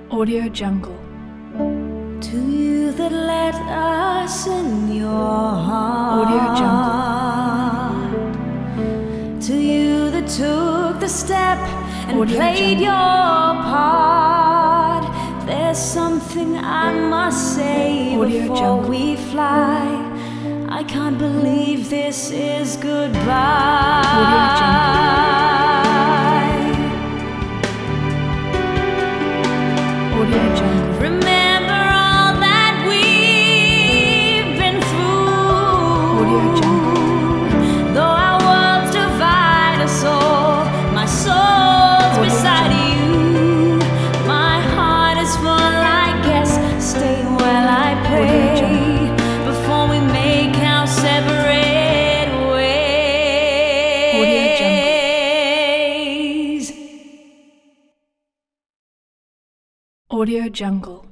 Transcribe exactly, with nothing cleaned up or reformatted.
Audio Jungle. To you that let us in your heart. Audio Jungle. To you that took the step and Audio played Jungle. your part. There's something I must say Audio before Jungle. we fly. I can't believe this is goodbye. Audio Jungle. Audio Jungle. Remember all that we've been through. Audio Jungle. Though our worlds divide us all, my soul's Audio beside Jungle. you. My heart is full, I guess. Stay while I Audio pray Jungle. before we make our separate Audio Jungle. ways. Audio Jungle.